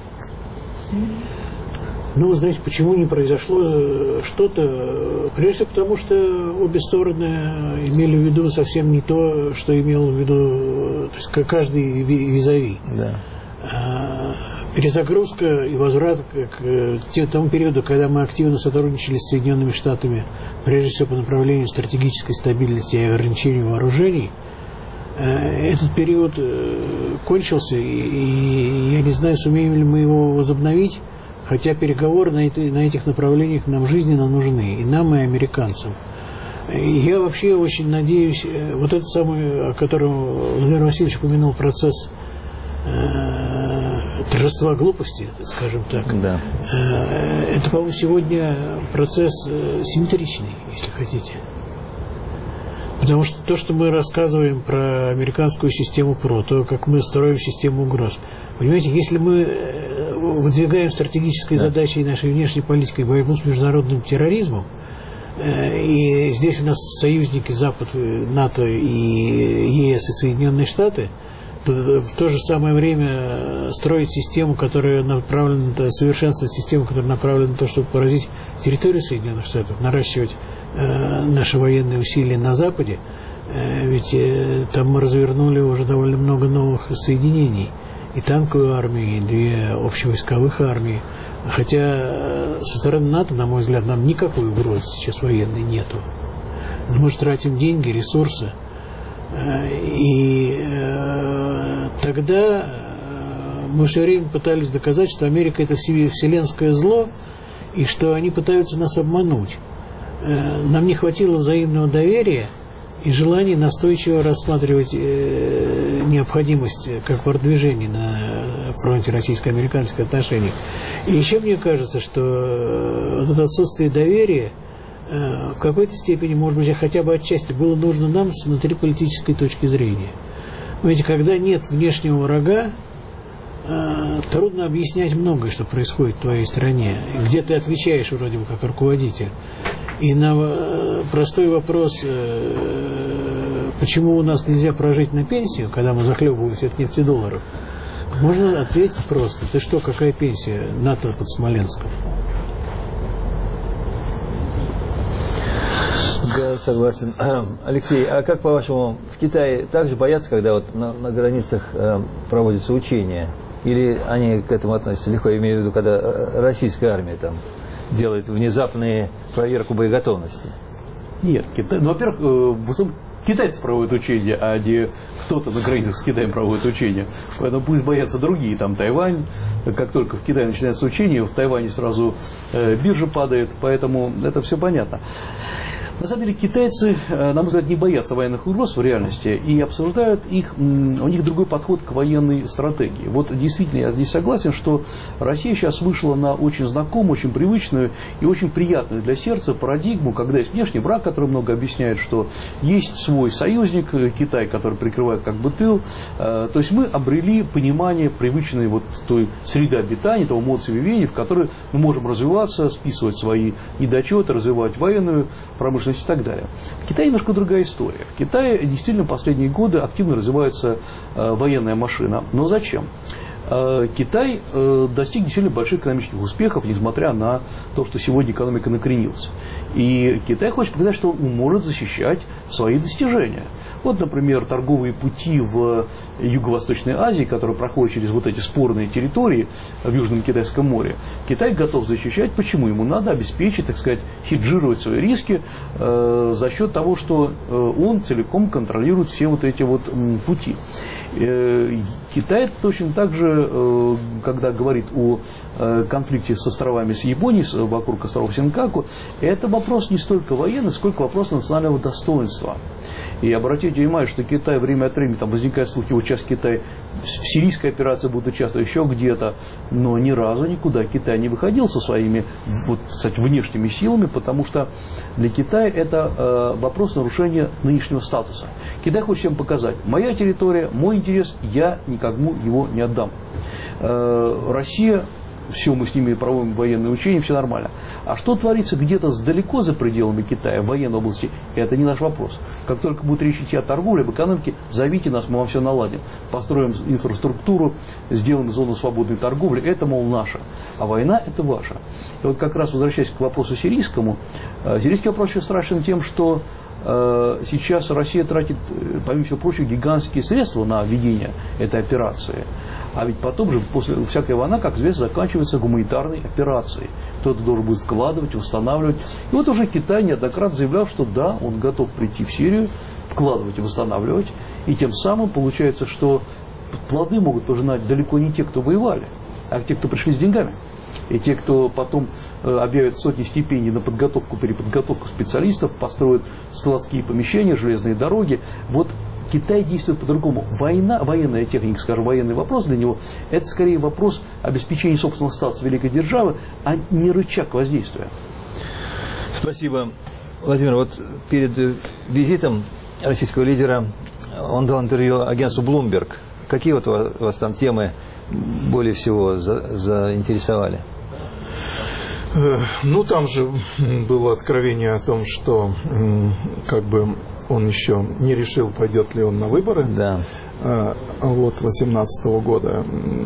Speaker 4: Ну, знаете, почему не произошло что-то? Прежде всего, потому что обе стороны имели в виду совсем не то, что имел в виду, то есть каждый визави.
Speaker 2: Да.
Speaker 4: Перезагрузка и возврат к тому периоду, когда мы активно сотрудничали с Соединенными Штатами, прежде всего по направлению стратегической стабильности и ограничению вооружений, этот период кончился, и я не знаю, сумеем ли мы его возобновить, хотя переговоры на, это, на этих направлениях нам жизненно нужны, и нам, и американцам. И я вообще очень надеюсь, вот этот самый, о котором Владимир Васильевич упомянул, процесс э, торжества глупости, скажем так,
Speaker 2: да.
Speaker 4: э, это, по-моему, сегодня процесс э, симметричный, если хотите. Потому что то, что мы рассказываем про американскую систему ПРО, то, как мы строим систему угроз. Понимаете, если мы выдвигаем стратегической да. задачей нашей внешней политикой борьбу с международным терроризмом, и здесь у нас союзники Запад, НАТО и ЕС и Соединенные Штаты, то в то же самое время строить систему, которая направлена, совершенствовать систему, которая направлена на то, чтобы поразить территорию Соединенных Штатов, наращивать наши военные усилия на Западе, ведь там мы развернули уже довольно много новых соединений, и танковую армию, и две общевойсковых армии, хотя со стороны НАТО, на мой взгляд, нам никакой угрозы сейчас военной нету. Мы же тратим деньги, ресурсы, и тогда мы все время пытались доказать, что Америка — это вселенское зло, и что они пытаются нас обмануть. Нам не хватило взаимного доверия и желания настойчиво рассматривать необходимость как продвижения на фронте российско-американских отношений. И еще мне кажется, что вот это отсутствие доверия в какой-то степени, может быть, хотя бы отчасти было нужно нам с внутриполитической точки зрения. Ведь когда нет внешнего врага, трудно объяснять многое, что происходит в твоей стране, где ты отвечаешь вроде бы как руководитель. И на простой вопрос, почему у нас нельзя прожить на пенсию, когда мы захлебываемся от нефтедолларов, можно ответить просто: ты что, какая пенсия? НАТО под Смоленском.
Speaker 2: Да, согласен. Алексей, а как, по-вашему, в Китае также боятся, когда вот на, на границах э, проводятся учения? Или они к этому относятся легко, я имею в виду, когда российская армия там делает внезапную проверку боеготовности?
Speaker 5: Нет, Китай, ну, во-первых, в основном китайцы проводят учения, а не кто-то на границах с Китаем проводит учения. Поэтому пусть боятся другие. Там Тайвань, как только в Китае начинается учение, в Тайване сразу э, биржа падает, поэтому это все понятно. На самом деле китайцы, на мой взгляд, не боятся военных угроз в реальности и обсуждают их, у них другой подход к военной стратегии. Вот действительно, я здесь согласен, что Россия сейчас вышла на очень знакомую, очень привычную и очень приятную для сердца парадигму, когда есть внешний враг, который много объясняет, что есть свой союзник, Китай, который прикрывает как бы тыл. То есть мы обрели понимание привычной вот той среды обитания, того мода вивения, в которой мы можем развиваться, списывать свои недочеты, развивать военную промышленность и так далее. В Китае немножко другая история. В Китае действительно последние годы активно развивается э, военная машина. Но зачем? Э, Китай э, достиг действительно больших экономических успехов, несмотря на то, что сегодня экономика накренилась. И Китай хочет показать, что он может защищать свои достижения. Вот, например, торговые пути в Юго-Восточной Азии, которые проходят через вот эти спорные территории в Южном Китайском море, Китай готов защищать. Почему? Ему надо обеспечить, так сказать, хеджировать свои риски э, за счет того, что э, он целиком контролирует все вот эти вот м, пути. Э, Китай точно так же, э, когда говорит о э, конфликте с островами, с Японией, с, вокруг островов Синкаку, это вопрос не столько военный, сколько вопрос национального достоинства. И обратите внимание, что Китай время от времени, там возникают слухи, вот сейчас Китай в сирийской операции будет участвовать, еще где-то, но ни разу никуда Китай не выходил со своими, вот, кстати, внешними силами, потому что для Китая это э, вопрос нарушения нынешнего статуса. Китай хочет всем показать: моя территория, мой интерес, я никому его не отдам. Э, Россия, все, мы с ними проводим военные учения, все нормально. А что творится где-то далеко за пределами Китая, в военной области, это не наш вопрос. Как только будет речь идти о торговле, об экономике, зовите нас, мы вам все наладим. Построим инфраструктуру, сделаем зону свободной торговли, это, мол, наше. А война – это ваша. И вот как раз возвращаясь к вопросу сирийскому, сирийский вопрос еще страшен тем, что сейчас Россия тратит, помимо всего прочего, гигантские средства на ведение этой операции. А ведь потом же, после всякой войны, как известно, заканчивается гуманитарной операцией. Кто-то должен будет вкладывать, восстанавливать. И вот уже Китай неоднократно заявлял, что да, он готов прийти в Сирию, вкладывать и восстанавливать. И тем самым получается, что плоды могут пожинать далеко не те, кто воевали, а те, кто пришли с деньгами. И те, кто потом объявят сотни стипендий на подготовку, переподготовку специалистов, построят складские помещения, железные дороги. Вот Китай действует по-другому. Война, военная техника, скажем, военный вопрос для него, это скорее вопрос обеспечения собственного статуса великой державы, а не рычаг воздействия.
Speaker 2: Спасибо. Владимир, вот перед визитом российского лидера он дал интервью агентству Bloomberg. Какие вот вас там темы более всего за, заинтересовали?
Speaker 3: Ну, там же было откровение о том, что как бы он еще не решил, пойдет ли он на выборы.
Speaker 2: Да.
Speaker 3: Вот, восемнадцатого года.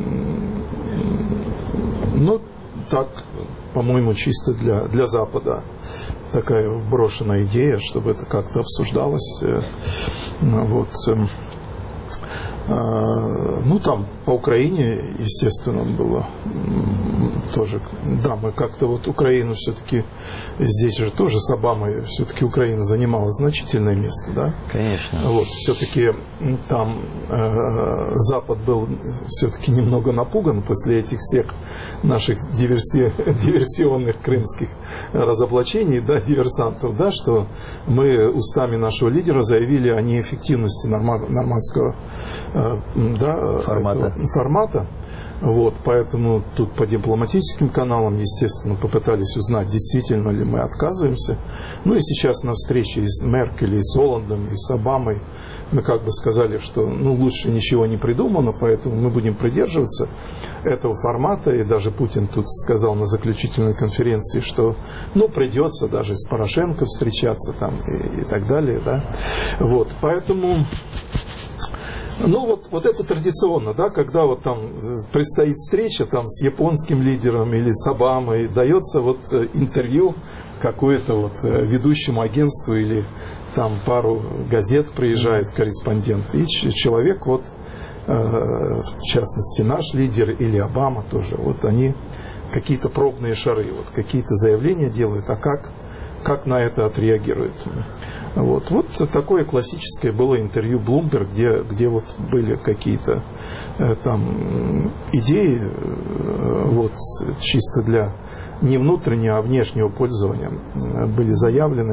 Speaker 3: Ну, так, по-моему, чисто для, для Запада такая вброшенная идея, чтобы это как-то обсуждалось. Вот. Ну, там по Украине, естественно, было тоже. Да, мы как-то вот Украину все-таки, здесь же тоже с Обамой, все-таки Украина занимала значительное место, да?
Speaker 2: Конечно.
Speaker 3: Вот, все-таки там э, Запад был все-таки немного напуган после этих всех наших диверси... диверсионных крымских разоблачений, да, диверсантов, да, что мы устами нашего лидера заявили о неэффективности норма... нормандского э, да,
Speaker 2: формата.
Speaker 3: Этого, формата. Вот, поэтому тут по дипломатическим каналам, естественно, попытались узнать, действительно ли мы отказываемся. Ну и сейчас на встрече и с Меркель, и с Олландом, и с Обамой мы как бы сказали, что ну, лучше ничего не придумано, поэтому мы будем придерживаться этого формата. И даже Путин тут сказал на заключительной конференции, что ну, придется даже с Порошенко встречаться там, и, и так далее. Да? Вот, поэтому... Ну, вот, вот это традиционно, да, когда вот там предстоит встреча там, с японским лидером или с Обамой, дается вот интервью какое-то вот ведущему агентству или там пару газет приезжает корреспондент, и человек вот, э, в частности, наш лидер или Обама тоже, вот они какие-то пробные шары, вот какие-то заявления делают, а как, как на это отреагируют. Вот. Вот такое классическое было интервью Bloomberg, где, где вот были какие-то э, там идеи э, вот, чисто для не внутреннего, а внешнего пользования э, были заявлены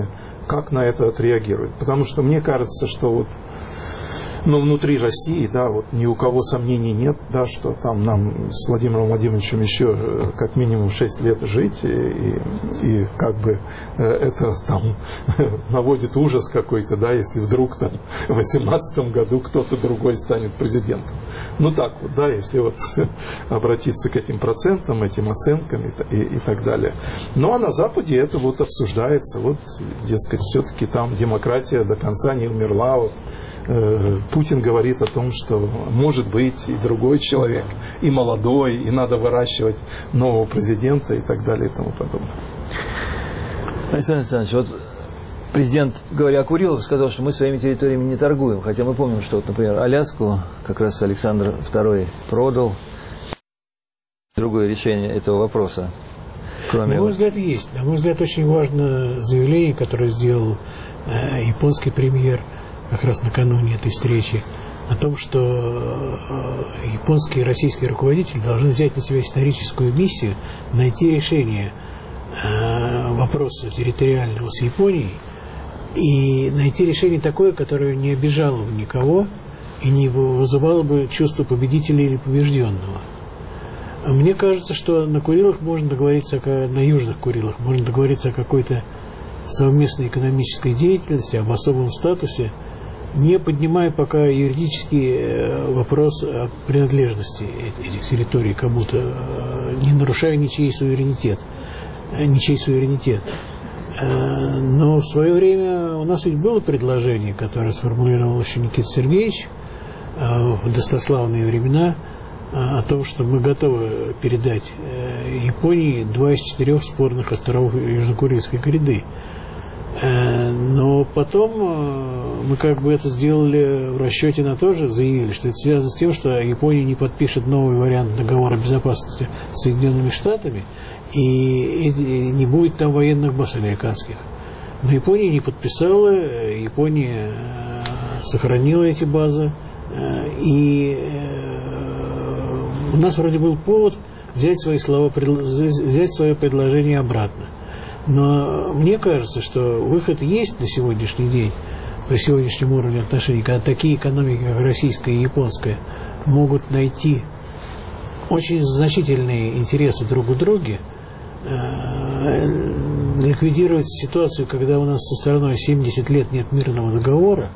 Speaker 3: как на это отреагировать. Потому что мне кажется, что вот но внутри России, да, вот ни у кого сомнений нет, да, что там нам с Владимиром Владимировичем еще как минимум шесть лет жить, и, и, и как бы это там наводит ужас какой-то, да, если вдруг там в восемнадцатом году кто-то другой станет президентом. Ну так вот, да, если вот обратиться к этим процентам, этим оценкам и, и, и так далее. Ну а на Западе это вот обсуждается, вот, дескать, все-таки там демократия до конца не умерла, вот. Путин говорит о том, что может быть и другой человек, и молодой, и надо выращивать нового президента и так далее и тому подобное.
Speaker 2: Александр Александрович, вот президент, говоря о Курилах, сказал, что мы своими территориями не торгуем, хотя мы помним, что, вот, например, Аляску как раз Александр второй продал. Другое решение этого вопроса, кроме...
Speaker 4: На мой взгляд, есть. На мой взгляд, очень важно заявление, которое сделал э, японский премьер как раз накануне этой встречи, о том, что японские и российские руководители должны взять на себя историческую миссию, найти решение вопроса территориального с Японией и найти решение такое, которое не обижало бы никого и не вызывало бы чувство победителя или побежденного. Мне кажется, что на Курилах можно договориться, на Южных Курилах можно договориться о какой-то совместной экономической деятельности, об особом статусе, не поднимая пока юридический вопрос о принадлежности этих территорий кому-то, не нарушая ничей суверенитет, ничей суверенитет. Но в свое время у нас ведь было предложение, которое сформулировал еще Никита Сергеевич в достославные времена, о том, что мы готовы передать Японии два из четырех спорных островов Южно-Курильской гряды. Но потом мы как бы это сделали в расчете на то же, заявили, что это связано с тем, что Япония не подпишет новый вариант договора безопасности с Соединенными Штатами и не будет там военных баз американских. Но Япония не подписала, Япония сохранила эти базы, и у нас вроде был повод взять свои слова, взять свое предложение обратно. Но мне кажется, что выход есть на сегодняшний день, при сегодняшнем уровне отношений, когда такие экономики, как российская и японская, могут найти очень значительные интересы друг у друга, ликвидировать ситуацию, когда у нас со стороной семьдесят лет нет мирного договора,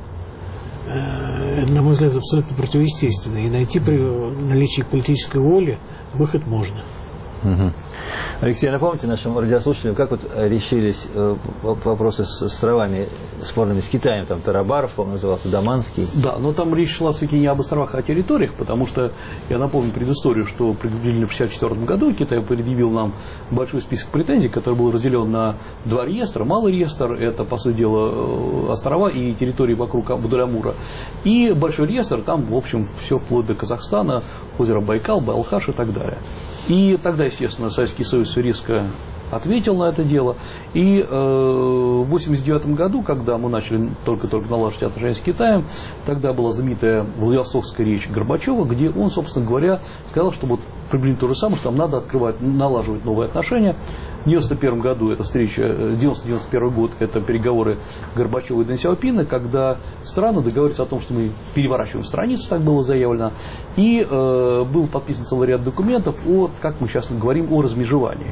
Speaker 4: на мой взгляд, абсолютно противоестественно. И найти при наличии политической воли выход можно.
Speaker 2: Угу. Алексей, напомните нашим радиослушателям, как вот решились э, вопросы с островами спорными с Китаем, там Тарабаров, он назывался, Даманский.
Speaker 5: Да, но там речь шла все-таки не об островах, а о территориях, потому что, я напомню предысторию, что предупредили в шестьдесят четвёртом году, Китай предъявил нам большой список претензий, который был разделен на два реестра. Малый реестр, это, по сути дела, острова и территории вокруг вдоль Амура, и большой реестр, там, в общем, все вплоть до Казахстана, озеро Байкал, Балхаш и так далее. И тогда, естественно, Советский Союз резко ответил на это дело. И э, в восемьдесят девятом году, когда мы начали только-только налаживать отношения с Китаем, тогда была знаменитая Владивостокская речь Горбачева, где он, собственно говоря, сказал, что вот приблизительно то же самое, что нам надо открывать, налаживать новые отношения. В девяносто первом году эта встреча, девяносто девяносто первый год, это переговоры Горбачева и Дэн Сяопина, когда страны договорились о том, что мы переворачиваем страницу, так было заявлено, и э, был подписан целый ряд документов о, как мы сейчас говорим, о размежевании.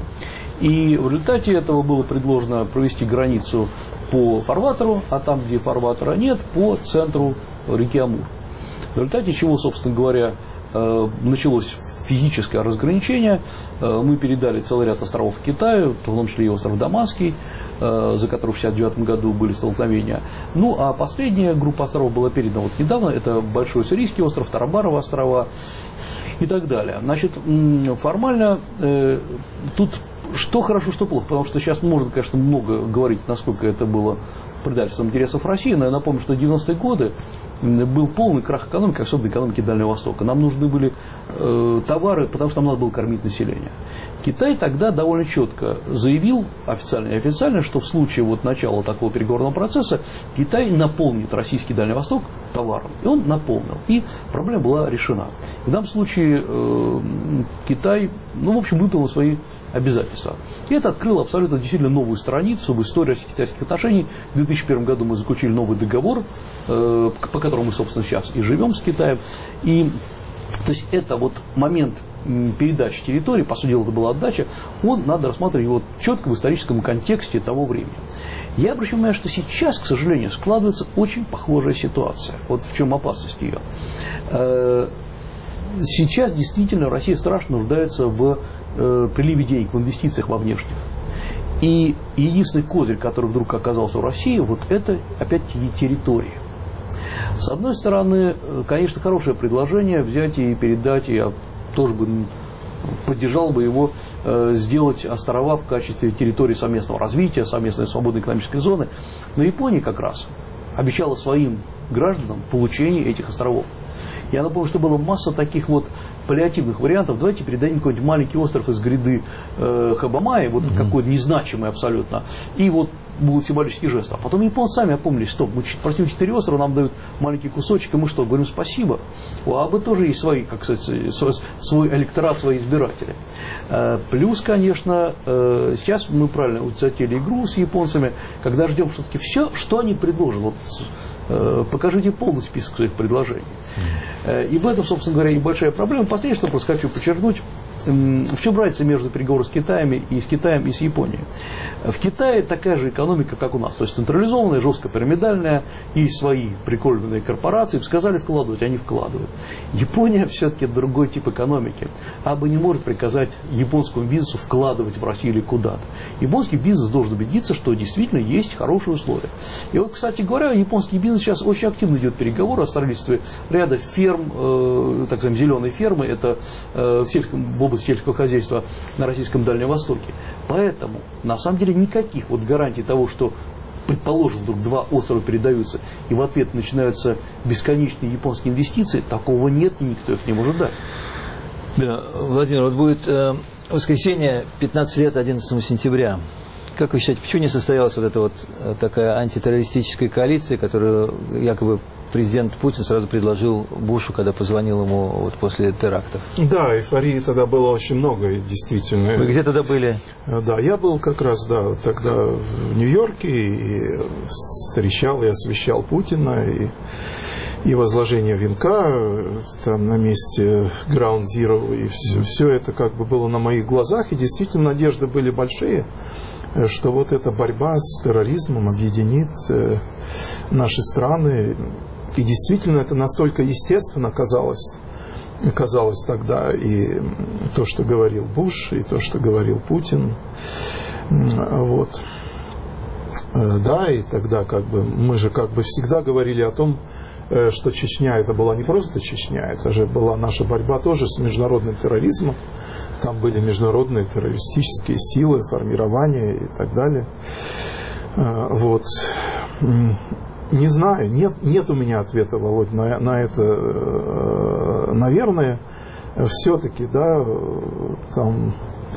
Speaker 5: И в результате этого было предложено провести границу по фарватеру, а там, где фарватера нет, по центру реки Амур. В результате чего, собственно говоря, э, началось физическое разграничение. Мы передали целый ряд островов Китаю, в том числе и остров Даманский, за который в шестьдесят девятом году были столкновения. Ну, а последняя группа островов была передана вот недавно. Это Большой Уссурийский остров, Тарабаровы острова и так далее. Значит, формально э, тут что хорошо, что плохо, потому что сейчас можно, конечно, много говорить, насколько это было предательством интересов России, но я напомню, что в девяностые годы был полный крах экономики, особенно экономики Дальнего Востока. Нам нужны были э, товары, потому что нам надо было кормить население. Китай тогда довольно четко заявил, официально и официально, что в случае вот начала такого переговорного процесса Китай наполнит российский Дальний Восток товаром. И он наполнил. И проблема была решена. В данном случае э, Китай, ну, в общем, выполнил свои обязательства. И это открыло абсолютно действительно новую страницу в истории российско-китайских отношений. В две тысячи первом году мы заключили новый договор, э, по которому мы, собственно, сейчас и живем с Китаем. И, то есть это вот момент передачи территории, по сути дела, это была отдача, он надо рассматривать его четко в историческом контексте того времени. Я обращаю внимание, что сейчас, к сожалению, складывается очень похожая ситуация. Вот в чем опасность ее. Сейчас действительно Россия страшно нуждается в приливе денег, в инвестициях во внешних. И единственный козырь, который вдруг оказался у России, вот это опять-таки территория. С одной стороны, конечно, хорошее предложение взять и передать, я тоже бы поддержал бы его, э, сделать острова в качестве территории совместного развития, совместной свободной экономической зоны. Но Япония как раз обещала своим гражданам получение этих островов. Я напомню, что была масса таких вот паллиативных вариантов. Давайте передадим какой-нибудь маленький остров из гряды э, Хабамаи, вот mm-hmm. какой-то незначимый абсолютно, и вот был символический жест. А потом японцы сами опомнились, стоп, мы просим четыре острова, нам дают маленький кусочек, и мы что, говорим спасибо? У Абы тоже есть свои, как сказать, свой, свой электорат, свои избиратели. Э, плюс, конечно, э, сейчас мы правильно вот затеяли игру с японцами, когда ждем все-таки все, что они предложат. Вот, покажите полный список своих предложений. И в этом, собственно говоря, и большая проблема. Последнее, что просто хочу подчеркнуть, в чем разница между переговорами с Китаем и с Китаем и с Японией. В Китае такая же экономика, как у нас, то есть централизованная, жестко пирамидальная, есть свои прикольные корпорации, сказали вкладывать, они вкладывают. Япония все-таки другой тип экономики. Абы не может приказать японскому бизнесу вкладывать в Россию или куда-то. Японский бизнес должен убедиться, что действительно есть хорошие условия. И вот, кстати говоря, японский бизнес сейчас очень активно идет переговоры о строительстве ряда ферм, э, так сказать, зеленые фермы, это э, в, сельском, в области сельского хозяйства на российском Дальнем Востоке. Поэтому, на самом деле, никаких вот гарантий того, что, предположим, вдруг два острова передаются, и в ответ начинаются бесконечные японские инвестиции, такого нет, и никто их не может дать.
Speaker 2: Да, Владимир, вот будет э, воскресенье, пятнадцать лет одиннадцатого сентября. Как вы считаете, почему не состоялась вот эта вот такая антитеррористическая коалиция, которую якобы президент Путин сразу предложил Бушу, когда позвонил ему вот после терактов?
Speaker 3: Да, эйфории тогда было очень много, и действительно.
Speaker 2: Вы где тогда были?
Speaker 3: Да, я был как раз, да, тогда в Нью-Йорке, и встречал и освещал Путина, и, и возложение венка там на месте Ground Zero, и все, все это как бы было на моих глазах, и действительно надежды были большие, что вот эта борьба с терроризмом объединит э, наши страны. И действительно это настолько естественно казалось, казалось тогда, и то, что говорил Буш, и то, что говорил Путин. Вот. Да, и тогда как бы мы же как бы всегда говорили о том, что Чечня это была не просто Чечня, это же была наша борьба тоже с международным терроризмом. Там были международные террористические силы, формирования и так далее. Вот. Не знаю, нет, нет у меня ответа, Володь, на, на это. Наверное, все-таки, да, там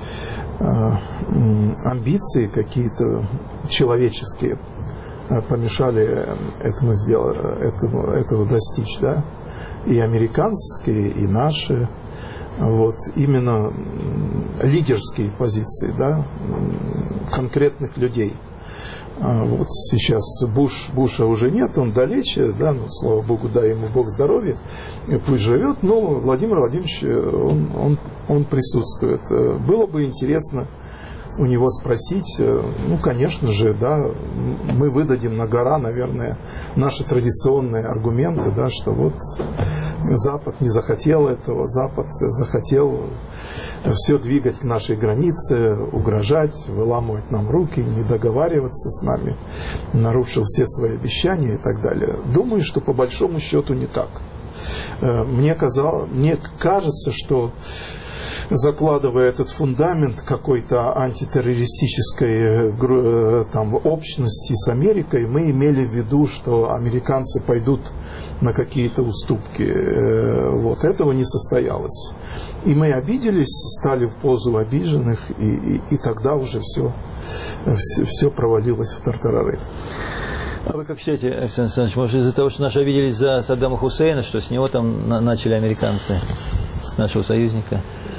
Speaker 3: амбиции какие-то человеческие помешали этому сделать, этому, этого достичь, да, и американские, и наши. Вот, именно лидерские позиции, да, конкретных людей. Вот сейчас Буш, Буша уже нет, он далече, да, ну, слава Богу, дай ему Бог здоровья, пусть живет, но Владимир Владимирович, он, он, он присутствует. Было бы интересно у него спросить, ну, конечно же, да, мы выдадим на гора, наверное, наши традиционные аргументы, да, что вот Запад не захотел этого, Запад захотел все двигать к нашей границе, угрожать, выламывать нам руки, не договариваться с нами, нарушил все свои обещания и так далее. Думаю, что по большому счету не так. Мне казалось, мне кажется, что закладывая этот фундамент какой-то антитеррористической там, общности с Америкой, мы имели в виду, что американцы пойдут на какие-то уступки. Вот. Этого не состоялось. И мы обиделись, стали в позу обиженных, и, и, и тогда уже все, все, все провалилось в тартарары.
Speaker 2: А вы как считаете, Александр Александрович, может из-за того, что наши обиделись за Саддама Хусейна, что с него там начали американцы, с нашего союзника?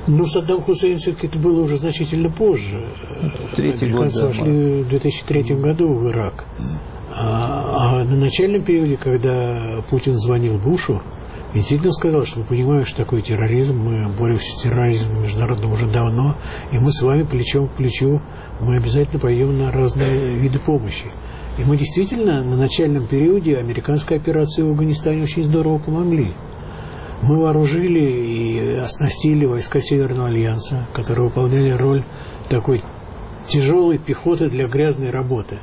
Speaker 4: Ну, Саддам Хусейн все-таки это было уже значительно позже.
Speaker 2: Третий год,
Speaker 4: Американцы
Speaker 2: да,
Speaker 4: вошли в две тысячи третьем году в Ирак. А, а на начальном периоде, когда Путин звонил Бушу, действительно сказал, что мы понимаем, что такое терроризм, мы боремся с терроризмом международным уже давно, и мы с вами плечом к плечу, мы обязательно пойдем на разные виды помощи. И мы действительно на начальном периоде американской операции в Афганистане очень здорово помогли. Мы вооружили и оснастили войска Северного альянса, которые выполняли роль такой тяжелой пехоты для грязной работы.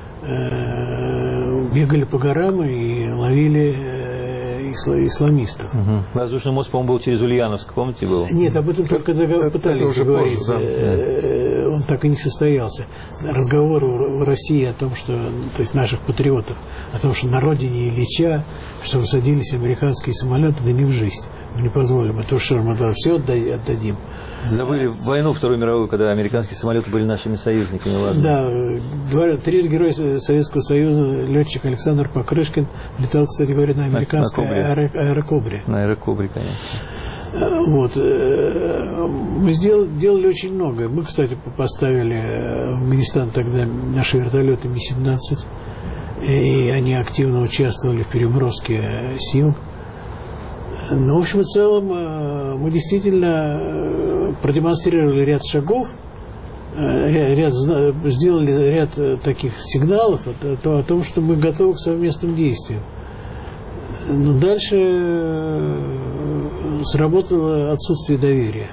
Speaker 4: Бегали по горам и ловили исламистов.
Speaker 2: Угу. Воздушный мост, по-моему, был через Ульяновск, помните, был?
Speaker 4: Нет, об этом только
Speaker 3: это,
Speaker 4: пытались
Speaker 3: это
Speaker 4: договориться.
Speaker 3: Позже, да.
Speaker 4: Он так и не состоялся. Разговор в России о том, что, то есть наших патриотов, о том, что на родине Ильича, что высадились американские самолеты, да не в жизнь. Мы не позволим. Это что, мы все отдадим.
Speaker 2: Забыли войну Вторую мировую, когда американские самолеты были нашими союзниками. Ладно.
Speaker 4: Да, два, три героя Советского Союза, летчик Александр Покрышкин летал, кстати говоря, на американской
Speaker 2: на, на
Speaker 4: аэрокобре.
Speaker 2: На аэрокобре, конечно.
Speaker 4: Вот. Мы сделали, делали очень многое. Мы, кстати, поставили в Афганистан тогда наши вертолеты Ми семнадцать, и они активно участвовали в переброске сил. Но, в общем и целом, мы действительно продемонстрировали ряд шагов, ряд, сделали ряд таких сигналов о, о том, что мы готовы к совместным действиям. Но дальше сработало отсутствие доверия.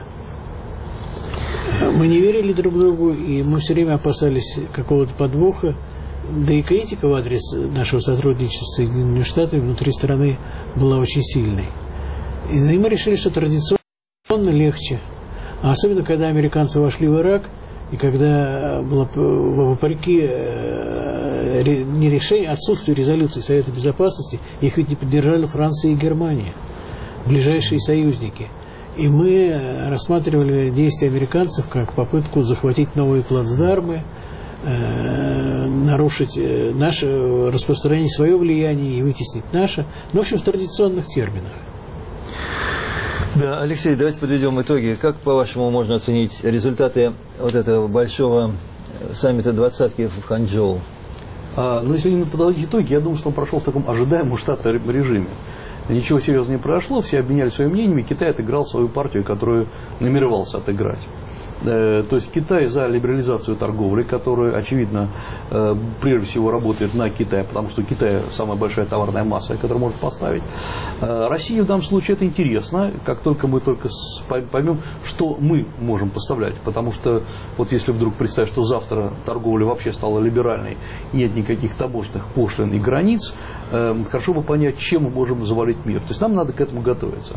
Speaker 4: Мы не верили друг другу, и мы все время опасались какого-то подвоха. Да и критика в адрес нашего сотрудничества с Соединенными Штатами внутри страны была очень сильной. И мы решили, что традиционно легче. А особенно, когда американцы вошли в Ирак, и когда было, вопреки не решению, отсутствию резолюции Совета Безопасности, их ведь не поддержали Франция и Германия, ближайшие союзники. И мы рассматривали действия американцев как попытку захватить новые плацдармы, нарушить наше, распространить свое влияние и вытеснить наше, ну, в общем, в традиционных терминах.
Speaker 2: Да, Алексей, давайте подведем итоги. Как, по-вашему, можно оценить результаты вот этого большого саммита двадцатки в Ханчжоу?
Speaker 5: А, ну, если не подводить итоги, я думаю, что он прошел в таком ожидаемом штатном режиме. Ничего серьезного не прошло, все обменялись своими мнениями, Китай отыграл свою партию, которую намеревался отыграть. То есть Китай за либерализацию торговли, которая, очевидно, прежде всего работает на Китай, потому что Китай самая большая товарная масса, которую может поставить. России в данном случае это интересно, как только мы только поймем, что мы можем поставлять. Потому что вот если вдруг представить, что завтра торговля вообще стала либеральной, нет никаких таможенных пошлин и границ, хорошо бы понять, чем мы можем завалить мир. То есть нам надо к этому готовиться.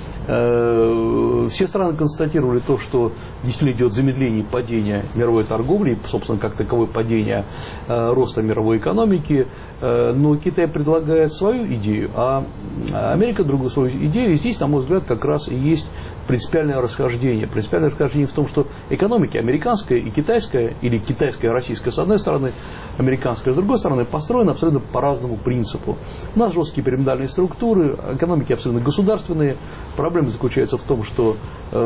Speaker 5: Все страны констатировали то, что действительно идет замедление падения мировой торговли, и, собственно, как таковое падение роста мировой экономики, но Китай предлагает свою идею, а Америка другую свою идею, и здесь, на мой взгляд, как раз и есть принципиальное расхождение. Принципиальное расхождение в том, что экономики американская и китайская, или китайская и российская с одной стороны, американская с другой стороны, построены абсолютно по разному принципу. У нас жесткие пирамидальные структуры, экономики абсолютно государственные. Проблема заключается в том, что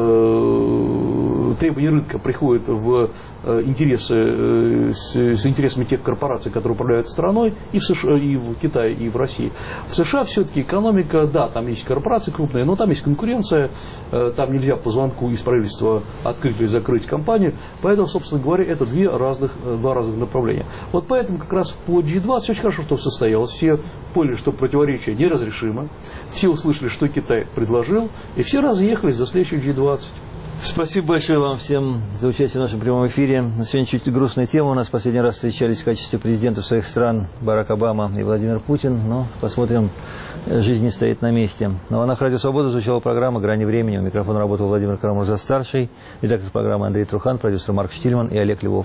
Speaker 5: э, требования рынка приходят в э, интересы, э, с, с интересами тех корпораций, которые управляют страной, и в США, и в Китае, и в России. В США все-таки экономика, да, там есть корпорации крупные, но там есть конкуренция, э, там нельзя по звонку из правительства открыть или закрыть компанию, поэтому, собственно говоря, это две разных, два разных направления. Вот поэтому как раз по джи двадцать очень хорошо, что состоялось, все поняли, что противоречие неразрешимо, все услышали, что Китай предложил, и все разъехались за следующий джи двадцать.
Speaker 2: Спасибо большое вам всем за участие в нашем прямом эфире. На сегодня чуть грустная тема. У нас в последний раз встречались в качестве президентов своих стран Барак Обама и Владимир Путин. Но посмотрим, жизнь не стоит на месте. На волнах Радио Свобода звучала программа «Грани времени». У микрофона работал Владимир Карамурза-старший, редактор программы Андрей Трухан, продюсер Марк Штильман и Олег Львов.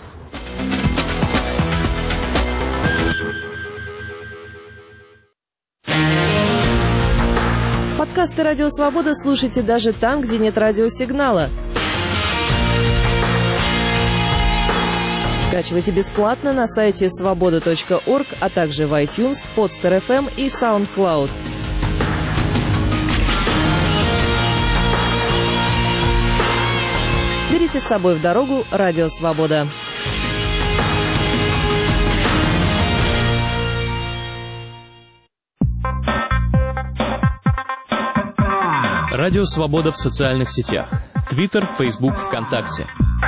Speaker 6: Подкасты «Радио Свобода» слушайте даже там, где нет радиосигнала. Скачивайте бесплатно на сайте свобода точка орг, а также в iTunes, Podster эф эм и SoundCloud. Берите с собой в дорогу «Радио Свобода».
Speaker 7: Радио Свобода в социальных сетях. Твиттер, Фейсбук, ВКонтакте.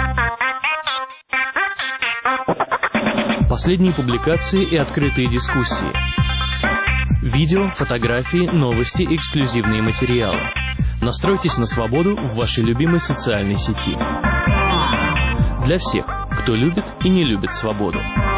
Speaker 7: Последние публикации и открытые дискуссии. Видео, фотографии, новости, эксклюзивные материалы. Настройтесь на свободу в вашей любимой социальной сети. Для всех, кто любит и не любит свободу.